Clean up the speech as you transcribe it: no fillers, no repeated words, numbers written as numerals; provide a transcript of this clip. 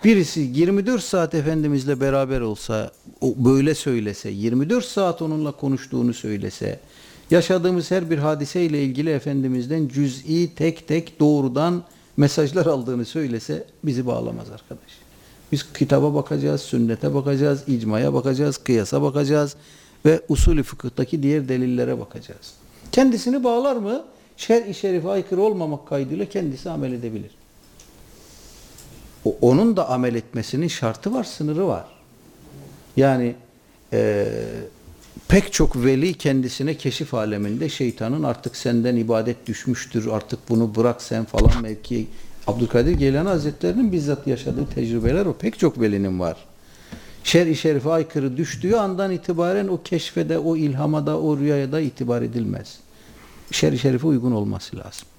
Birisi 24 saat Efendimizle beraber olsa, o böyle söylese, 24 saat onunla konuştuğunu söylese, yaşadığımız her bir hadiseyle ilgili Efendimiz'den cüz'i tek tek doğrudan mesajlar aldığını söylese bizi bağlamaz arkadaş. Biz kitaba bakacağız, sünnete bakacağız, icmaya bakacağız, kıyasa bakacağız ve usulü fıkıhtaki diğer delillere bakacağız. Kendisini bağlar mı? Şer-i şerife aykırı olmamak kaydıyla kendisi amel edebilir. Onun da amel etmesinin şartı var, sınırı var. Yani pek çok veli kendisine keşif aleminde şeytanın artık senden ibadet düşmüştür, artık bunu bırak sen falan mevki. Abdülkadir Geylani Hazretleri'nin bizzat yaşadığı tecrübeler o. Pek çok velinin var. Şer-i şerife aykırı düştüğü andan itibaren o keşfede, o ilhama da, o rüyaya da itibar edilmez. Şer-i şerife uygun olması lazım.